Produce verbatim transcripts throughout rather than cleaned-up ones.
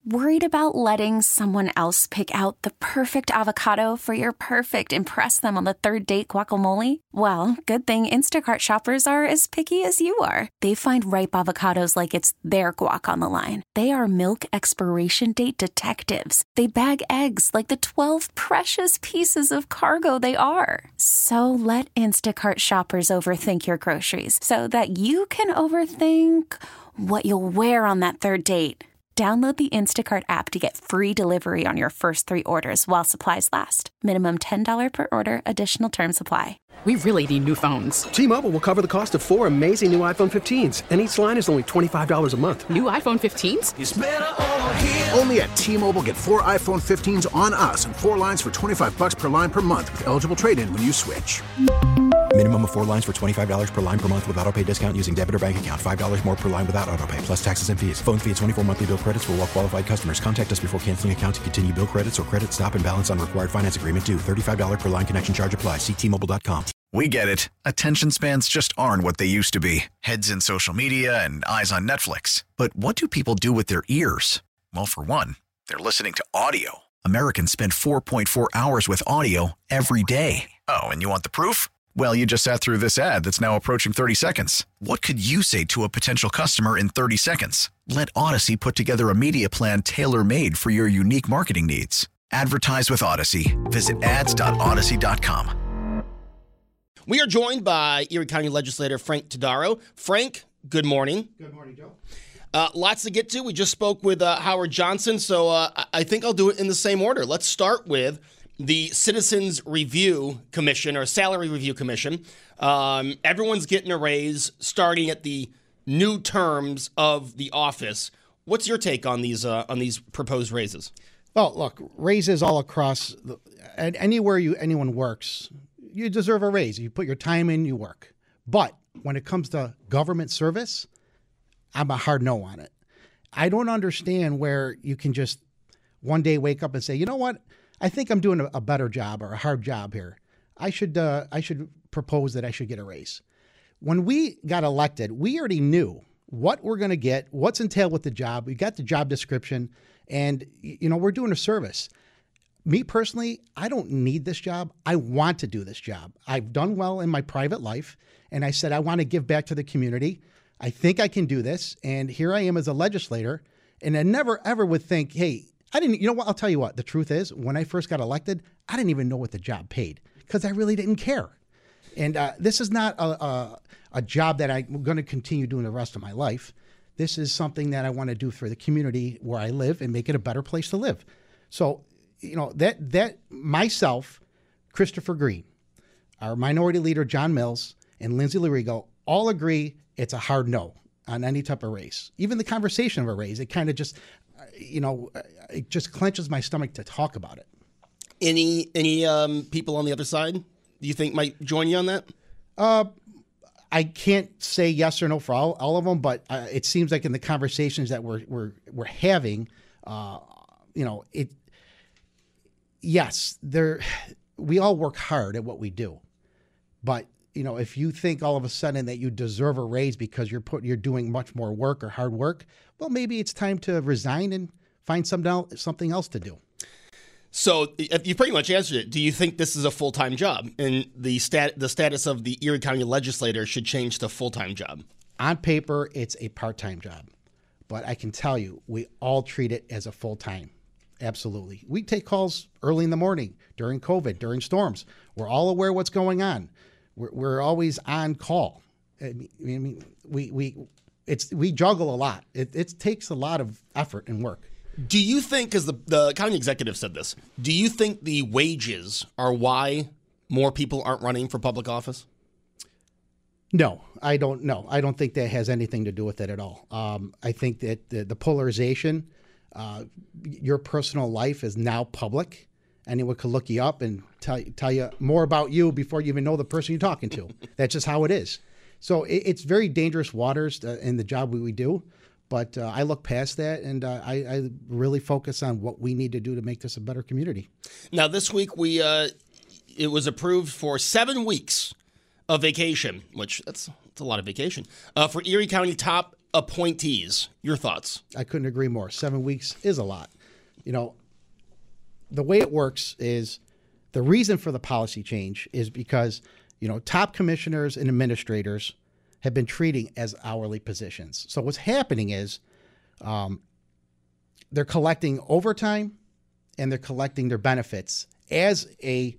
Worried about letting someone else pick out the perfect avocado for your perfect impress them on the third date guacamole? Well, good thing Instacart shoppers are as picky as you are. They find ripe avocados like it's their guac on the line. They are milk expiration date detectives. They bag eggs like the twelve precious pieces of cargo they are. So let Instacart shoppers overthink your groceries so that you can overthink what you'll wear on that third date. Download the Instacart app to get free delivery on your first three orders while supplies last. Minimum ten dollars per order. Additional terms apply. We really need new phones. T-Mobile will cover the cost of four amazing new iPhone fifteens, and each line is only twenty-five dollars a month. New iPhone fifteens? It's better over here. Only at T-Mobile, get four iPhone fifteens on us and four lines for twenty-five dollars per line per month with eligible trade-in when you switch. Minimum of four lines for twenty-five dollars per line per month with autopay discount using debit or bank account. five dollars more per line without autopay, plus taxes and fees. Phone fee at twenty-four monthly bill credits for well-qualified customers. Contact us before canceling account to continue bill credits or credit stop and balance on required finance agreement due. thirty-five dollars per line connection charge applies. See T Mobile dot com. We get it. Attention spans just aren't what they used to be. Heads in social media and eyes on Netflix. But what do people do with their ears? Well, for one, they're listening to audio. Americans spend four point four hours with audio every day. Oh, and you want the proof? Well, you just sat through this ad that's now approaching thirty seconds. What could you say to a potential customer in thirty seconds? Let Odyssey put together a media plan tailor-made for your unique marketing needs. Advertise with Odyssey. Visit ads dot odyssey dot com. We are joined by Erie County Legislator Frank Todaro. Frank, good morning. Good morning, Joe. Uh, lots to get to. We just spoke with uh, Howard Johnson, so uh, I think I'll do it in the same order. Let's start with the Citizens Review Commission or Salary Review Commission. Um, everyone's getting a raise starting at the new terms of the office. What's your take on these uh, on these proposed raises? Well, look, raises all across, the, anywhere you anyone works, you deserve a raise. You put your time in, you work. But when it comes to government service, I'm a hard no on it. I don't understand where you can just one day wake up and say, you know what? I think I'm doing a, a better job or a hard job here. I should uh, I should propose that I should get a raise. When we got elected, we already knew what we're going to get, what's entailed with the job. We got the job description, and you know we're doing a service. Me personally, I don't need this job. I want to do this job. I've done well in my private life, and I said I want to give back to the community. I think I can do this, and here I am as a legislator, and I never ever would think, hey, I didn't, you know what, I'll tell you what, the truth is, when I first got elected, I didn't even know what the job paid because I really didn't care. And uh, this is not a, a, a job that I'm going to continue doing the rest of my life. This is something that I want to do for the community where I live and make it a better place to live. So, you know, that, that myself, Christopher Green, our minority leader, John Mills, and Lindsay Larigo all agree it's a hard no on any type of raise. Even the conversation of a raise, it kind of just, you know, it just clenches my stomach to talk about it. Any any um, people on the other side do you think might join you on that? Uh, I can't say yes or no for all, all of them, but uh, it seems like in the conversations that we're we're we're having, uh, you know, it. Yes, there. We all work hard at what we do, but you know, if you think all of a sudden that you deserve a raise because you're put you're doing much more work or hard work, well, maybe it's time to resign and find some else, something else to do. So you pretty much answered it. Do you think this is a full-time job, and the stat the status of the Erie County legislator should change to full-time job? On paper, it's a part-time job, but I can tell you, we all treat it as a full-time. Absolutely. We take calls early in the morning, during COVID, during storms. We're all aware what's going on. We're, we're always on call. I mean, we we it's we juggle a lot. It, it takes a lot of effort and work. Do you think, because the, the county executive said this, do you think the wages are why more people aren't running for public office? No, I don't know. I don't think that has anything to do with it at all. Um, I think that the, the polarization, uh, your personal life is now public. Anyone could look you up and tell, tell you more about you before you even know the person you're talking to. That's just how it is. So it, it's very dangerous waters uh, in the job we, we do. But uh, I look past that, and uh, I, I really focus on what we need to do to make this a better community. Now, this week, we uh, it was approved for seven weeks of vacation, which that's, that's a lot of vacation, uh, for Erie County top appointees. Your thoughts? I couldn't agree more. Seven weeks is a lot. You know, the way it works is the reason for the policy change is because, you know, top commissioners and administrators have been treating as hourly positions. So what's happening is um, they're collecting overtime and they're collecting their benefits as a,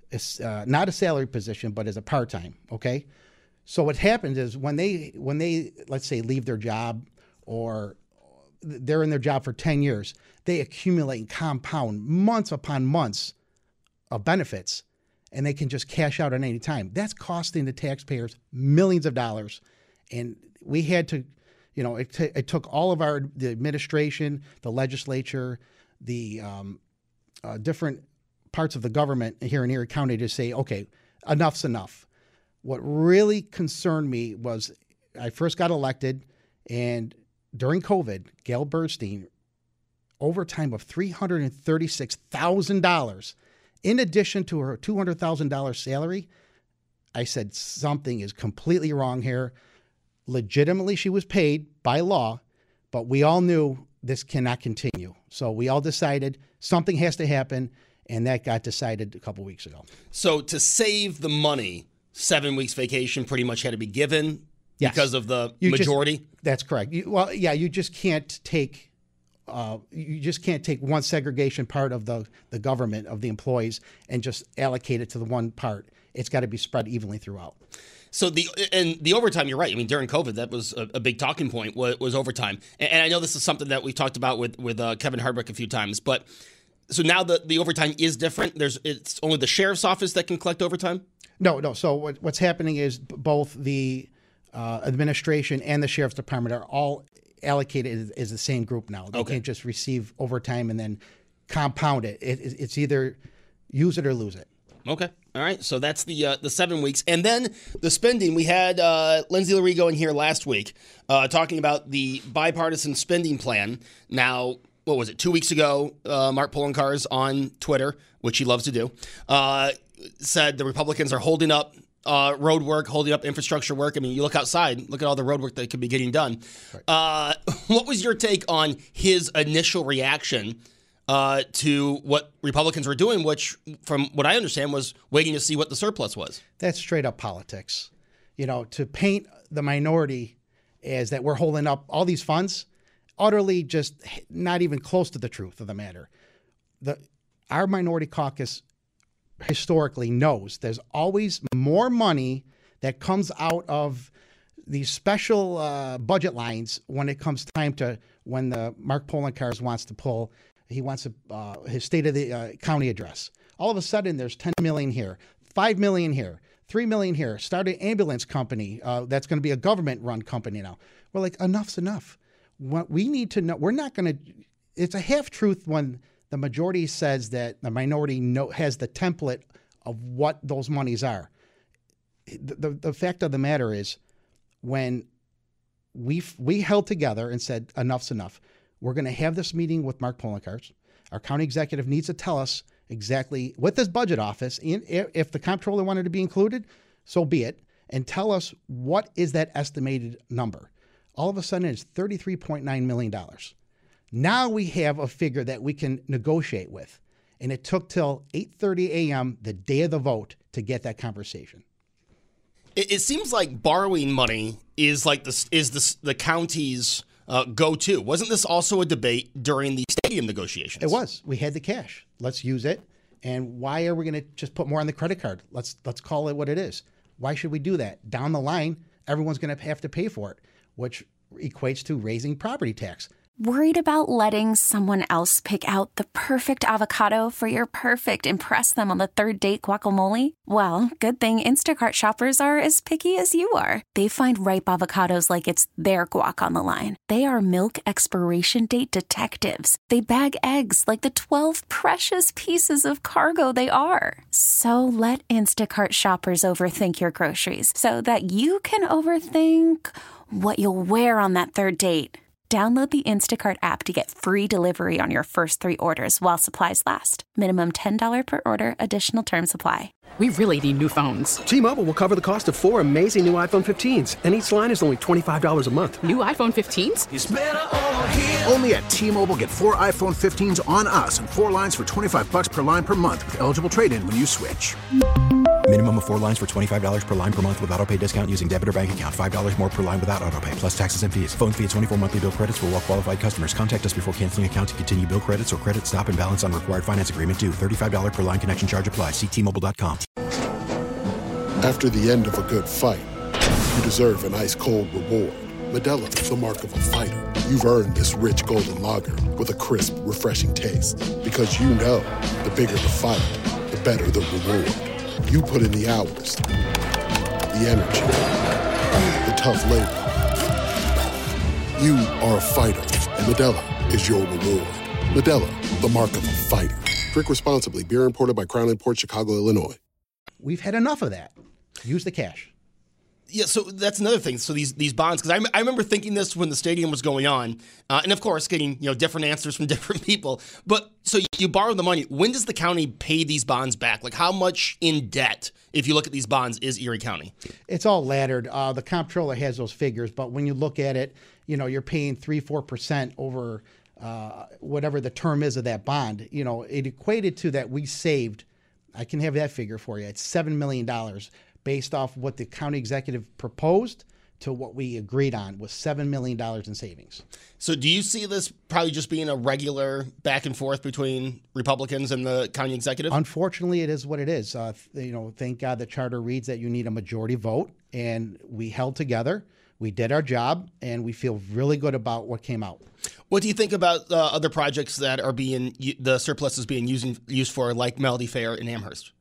uh, not a salary position, but as a part-time, okay? So what happens is when they, when they, let's say, leave their job or they're in their job for ten years, they accumulate and compound months upon months of benefits, and they can just cash out at any time. That's costing the taxpayers millions of dollars. And we had to, you know, it, t- it took all of our, the administration, the legislature, the um, uh, different parts of the government here in Erie County to say, okay, enough's enough. What really concerned me was I first got elected, and during COVID, Gail Bernstein, overtime of three hundred thirty-six thousand dollars, in addition to her two hundred thousand dollars salary. I said, something is completely wrong here. Legitimately, she was paid by law, but we all knew this cannot continue. So we all decided something has to happen, and that got decided a couple weeks ago. So to save the money, seven weeks vacation pretty much had to be given yes. because of the you majority? Just, that's correct. You, well, yeah, you just can't take uh, you just can't take one segregation part of the, the government, of the employees, and just allocate it to the one part. It's got to be spread evenly throughout. So the and the overtime, you're right. I mean, during COVID, that was a, a big talking point, was, was overtime. And, and I know this is something that we've talked about with, with uh, Kevin Hardwick a few times, but so now the, the overtime is different. There's It's only the sheriff's office that can collect overtime? No, no. So what, what's happening is b- both the uh, administration and the sheriff's department are all allocated as, as the same group now. They okay. can't just receive overtime and then compound it. it. It's either use it or lose it. Okay. All right. So that's the uh, the seven weeks. And then the spending. We had uh, Lindsay Larigo in here last week uh, talking about the bipartisan spending plan. Now, what was it? Two weeks ago, uh, Mark Poloncarz on Twitter, which he loves to do, uh, said the Republicans are holding up uh, road work, holding up infrastructure work. I mean, you look outside, look at all the road work that could be getting done. Right. Uh, what was your take on his initial reaction uh, to what Republicans were doing, which, from what I understand, was waiting to see what the surplus was? That's straight up politics. You know, to paint the minority as that we're holding up all these funds, utterly just not even close to the truth of the matter. The Our minority caucus historically knows there's always more money that comes out of these special uh, budget lines when it comes time to when the Mark Poloncarz wants to pull, he wants to, uh, his state of the uh, county address. All of a sudden, there's ten million here, five million here, three million here. Start an ambulance company uh, that's going to be a government-run company now. We're like, enough's enough. What we need to know, we're not going to. It's a half truth when the majority says that the minority know, has the template of what those monies are. The, the, the fact of the matter is, when we we held together and said enough's enough, we're going to have this meeting with Mark Poloncarz. Our county executive needs to tell us exactly with this budget office, in, if the comptroller wanted to be included, so be it, and tell us what is that estimated number. All of a sudden, it's thirty-three point nine million dollars. Now we have a figure that we can negotiate with. And it took till eight thirty a.m. the day of the vote to get that conversation. It, it seems like borrowing money is like the, is the, the county's uh, go-to. Wasn't this also a debate during the stadium negotiations? It was. We had the cash. Let's use it. And why are we going to just put more on the credit card? Let's let's call it what it is. Why should we do that? Down the line, everyone's going to have to pay for it, which equates to raising property tax. Worried about letting someone else pick out the perfect avocado for your perfect impress them on the third date guacamole? Well, good thing Instacart shoppers are as picky as you are. They find ripe avocados like it's their guac on the line. They are milk expiration date detectives. They bag eggs like the twelve precious pieces of cargo they are. So let Instacart shoppers overthink your groceries so that you can overthink what you'll wear on that third date. Download the Instacart app to get free delivery on your first three orders while supplies last. Minimum ten dollars per order. Additional terms apply. We really need new phones. T-Mobile will cover the cost of four amazing new iPhone fifteens, and each line is only twenty-five dollars a month. New iPhone fifteens? It's better over here. Only at T-Mobile, get four iPhone fifteens on us and four lines for twenty-five bucks per line per month with eligible trade-in when you switch. Minimum of four lines for twenty-five dollars per line per month with autopay discount using debit or bank account. five dollars more per line without autopay, plus taxes and fees. Phone fee at twenty-four monthly bill credits for well qualified customers. Contact us before canceling account to continue bill credits or credit stop and balance on required finance agreement due. thirty-five dollars per line connection charge applies. See T Mobile dot com. After the end of a good fight, you deserve an ice-cold reward. Modelo is the mark of a fighter. You've earned this rich golden lager with a crisp, refreshing taste. Because you know, the bigger the fight, the better the reward. You put in the hours, the energy, the tough labor. You are a fighter, and Modelo is your reward. Modelo, the mark of a fighter. Drink responsibly. Beer imported by Crown Imports, Chicago, Illinois. We've had enough of that. Use the cash. Yeah, so that's another thing. So these these bonds, because I, I remember thinking this when the stadium was going on, uh, and of course getting you know different answers from different people. But so you borrow the money. When does the county pay these bonds back? Like how much in debt, if you look at these bonds, is Erie County? It's all laddered. Uh, the comptroller has those figures, but when you look at it, you know you're paying three four percent over uh, whatever the term is of that bond. You know it equated to that we saved. I can have that figure for you. It's seven million dollars. Based off what the county executive proposed to what we agreed on was seven million dollars in savings. So do you see this probably just being a regular back and forth between Republicans and the county executive? Unfortunately, it is what it is. Uh, you know, thank God the charter reads that you need a majority vote, and we held together. We did our job, and we feel really good about what came out. What do you think about uh, other projects that are being, the surplus is being using, used for, like Melody Fair in Amherst?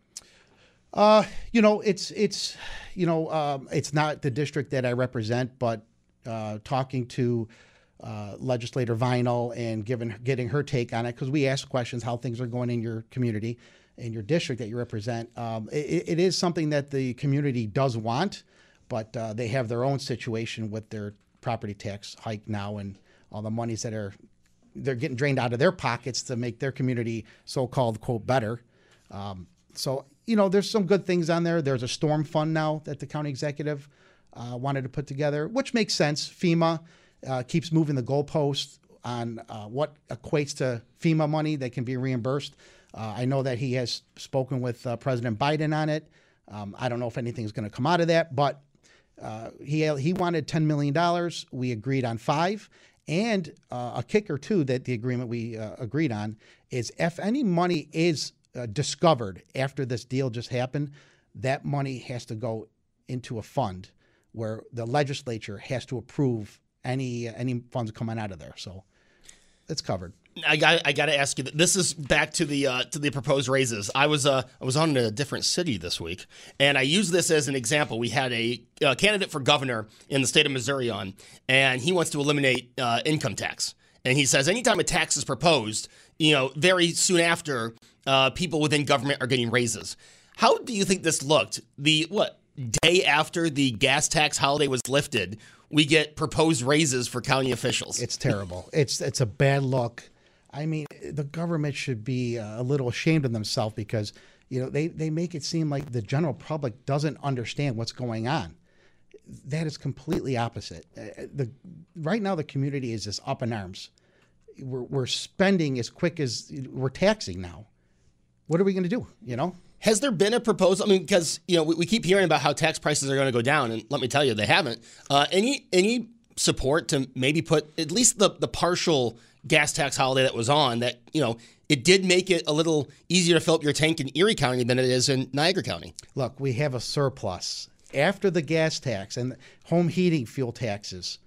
Uh, you know, it's, it's, you know, um, it's not the district that I represent, but uh, talking to uh, legislator Vinyl and giving, getting her take on it, because we ask questions how things are going in your community, in your district that you represent. Um, it, it is something that the community does want, but uh, they have their own situation with their property tax hike now and all the monies that are, they're getting drained out of their pockets to make their community so-called, quote, better. Um, so, you know, there's some good things on there. There's a storm fund now that the county executive uh, wanted to put together, which makes sense. FEMA uh, keeps moving the goalpost on uh, what equates to FEMA money that can be reimbursed. Uh, I know that he has spoken with uh, President Biden on it. Um, I don't know if anything's going to come out of that, but uh, he he wanted ten million dollars. We agreed on five. And uh, a kicker, too, that the agreement we uh, agreed on is if any money is Uh, discovered after this deal just happened, that money has to go into a fund where the legislature has to approve any any funds coming out of there. So it's covered. I got I got to ask you. This is back to the uh, to the proposed raises. I was uh I was on in a different city this week, and I use this as an example. We had a uh, candidate for governor in the state of Missouri on, and he wants to eliminate uh, income tax. And he says anytime a tax is proposed, you know, very soon after, uh, people within government are getting raises. How do you think this looked? The what day after the gas tax holiday was lifted, we get proposed raises for county officials. It's terrible. it's it's a bad look. I mean, the government should be a little ashamed of themselves because you know they they make it seem like the general public doesn't understand what's going on. That is completely opposite. Uh, the right now the community is just up in arms. We're we're spending as quick as we're taxing now. What are we going to do? You know. Has there been a proposal? I mean, because you know we, we keep hearing about how tax prices are going to go down, and let me tell you, they haven't. Uh, any any support to maybe put at least the the partial gas tax holiday that was on that you know it did make it a little easier to fill up your tank in Erie County than it is in Niagara County. Look, we have a surplus after the gas tax and home heating fuel taxes.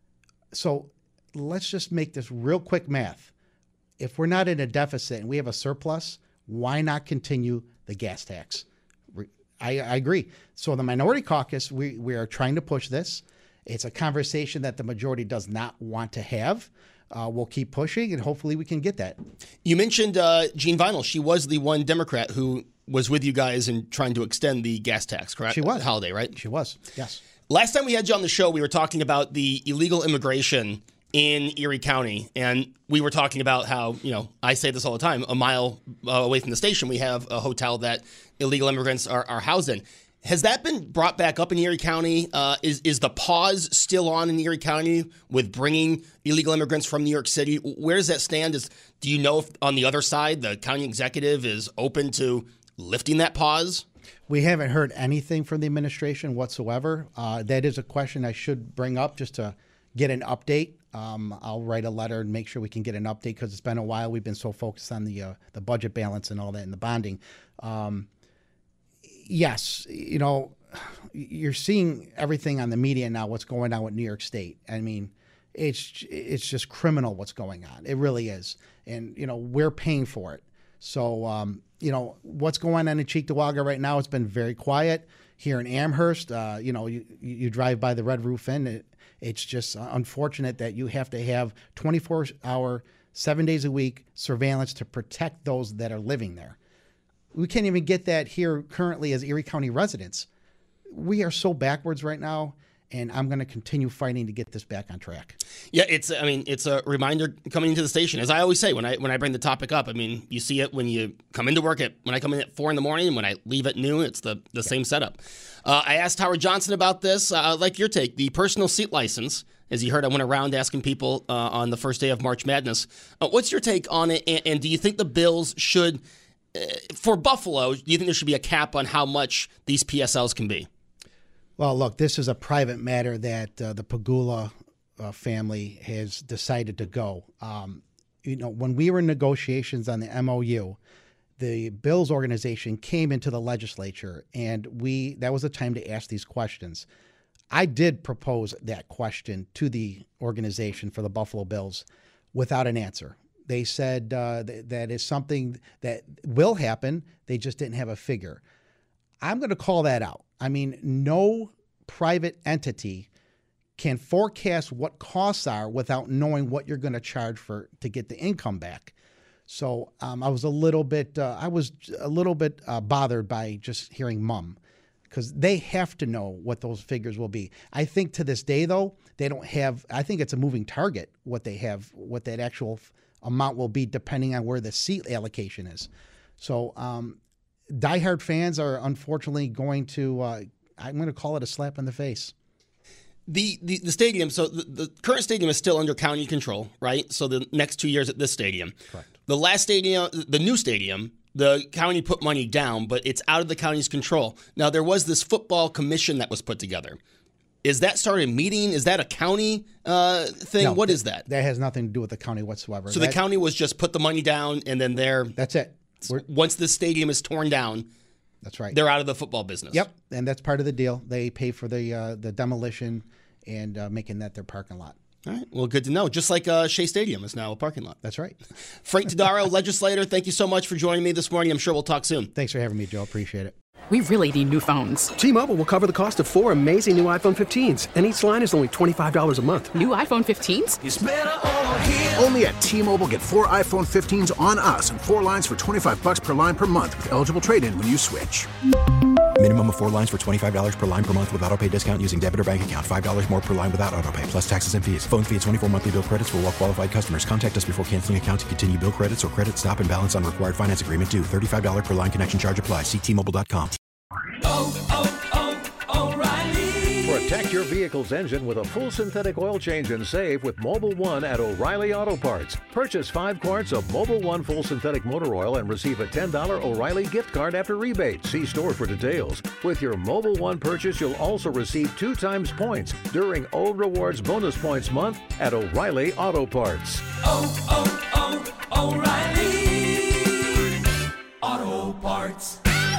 So let's just make this real quick math. If we're not in a deficit and we have a surplus, why not continue the gas tax? I, I agree. So the Minority Caucus, we, we are trying to push this. It's a conversation that the majority does not want to have. Uh, we'll keep pushing, and hopefully we can get that. You mentioned uh, Jean Vinyl. She was the one Democrat who was with you guys in trying to extend the gas tax, correct? She was. Holiday, right? She was, yes. Last time we had you on the show, we were talking about the illegal immigration in Erie County, and we were talking about how, you know, I say this all the time, a mile uh, away from the station, we have a hotel that illegal immigrants are, are housed in. Has that been brought back up in Erie County? Uh, is is the pause still on in Erie County with bringing illegal immigrants from New York City? Where does that stand? Is, do you know if on the other side the county executive is open to lifting that pause? We haven't heard anything from the administration whatsoever. Uh, that is a question I should bring up just to get an update. Um, I'll write a letter and make sure we can get an update because it's been a while. We've been so focused on the uh, the budget balance and all that and the bonding. Um, yes, you know, you're seeing everything on the media now, what's going on with New York State. I mean, it's it's just criminal what's going on. It really is. And, you know, we're paying for it. So, um, you know, what's going on in Cheektowaga right now, it's been very quiet. Here in Amherst, uh, you know, you, you drive by the Red Roof Inn, it, it's just unfortunate that you have to have twenty-four hour, seven days a week surveillance to protect those that are living there. We can't even get that here currently as Erie County residents. We are so backwards right now, and I'm going to continue fighting to get this back on track. Yeah, it's. I mean, it's a reminder coming into the station. As I always say when I when I bring the topic up, I mean, you see it when you come into work at when I come in at four in the morning, and when I leave at noon, it's the the yeah. same setup. Uh, I asked Howard Johnson about this. Uh, I'd like your take. The personal seat license. As you heard, I went around asking people uh, on the first day of March Madness. Uh, what's your take on it? And, and do you think the Bills should, uh, for Buffalo, do you think there should be a cap on how much these P S Ls can be? Well, look, this is a private matter that uh, the Pegula uh, family has decided to go. Um, you know, when we were in negotiations on the M O U, the Bills organization came into the legislature, and we that was the time to ask these questions. I did propose that question to the organization for the Buffalo Bills without an answer. They said uh, th- that is something that will happen. They just didn't have a figure. I'm going to call that out. I mean, no private entity can forecast what costs are without knowing what you're going to charge for to get the income back. So um, I was a little bit, uh, I was a little bit uh, bothered by just hearing mum, because they have to know what those figures will be. I think to this day, though, they don't have. I think it's a moving target what they have, what that actual amount will be, depending on where the seat allocation is. So. Um, Diehard fans are unfortunately going to, uh, I'm going to call it a slap in the face. The the, the stadium, so the, the current stadium is still under county control, right? So the next two years at this stadium. Correct. The last stadium, the new stadium, the county put money down, but it's out of the county's control. Now, there was this football commission that was put together. Is that started meeting? Is that a county uh, thing? No, what that, is that? That has nothing to do with the county whatsoever. So that, the county was just put the money down, and then they're... That's it. We're, Once the stadium is torn down, that's right. They're out of the football business. Yep, and that's part of the deal. They pay for the uh, the demolition and uh, making that their parking lot. All right. Well, good to know. Just like uh, Shea Stadium is now a parking lot. That's right. Frank Todaro, legislator, thank you so much for joining me this morning. I'm sure we'll talk soon. Thanks for having me, Joe. Appreciate it. We really need new phones. T-Mobile will cover the cost of four amazing new iPhone fifteens, and each line is only twenty-five dollars a month. New iPhone fifteens? It's better over here. Only at T-Mobile, get four iPhone fifteens on us and four lines for twenty-five dollars per line per month with eligible trade-in when you switch. Minimum of four lines for twenty-five dollars per line per month with autopay discount using debit or bank account. five dollars more per line without autopay, plus taxes and fees. Phone fee at twenty-four monthly bill credits for well-qualified customers. Contact us before canceling account to continue bill credits or credit stop and balance on required finance agreement due. thirty-five dollars per line connection charge applies. See T Mobile dot com. Oh, oh, oh, O'Reilly. Protect your vehicle's engine with a full synthetic oil change and save with Mobil one at O'Reilly Auto Parts. Purchase five quarts of Mobil one full synthetic motor oil and receive a ten dollars O'Reilly gift card after rebate. See store for details. With your Mobil one purchase, you'll also receive two times points during O Rewards Bonus Points Month at O'Reilly Auto Parts. Oh, oh, oh, O'Reilly Auto Parts.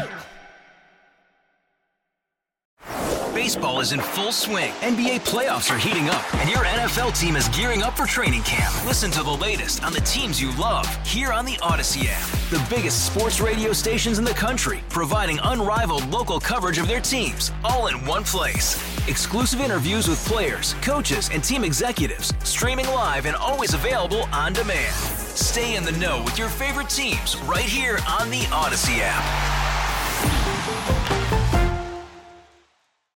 Baseball is in full swing. N B A playoffs are heating up, and your N F L team is gearing up for training camp. Listen to the latest on the teams you love here on the Odyssey app. The biggest sports radio stations in the country, providing unrivaled local coverage of their teams, all in one place. Exclusive interviews with players, coaches, and team executives, streaming live and always available on demand. Stay in the know with your favorite teams right here on the Odyssey app.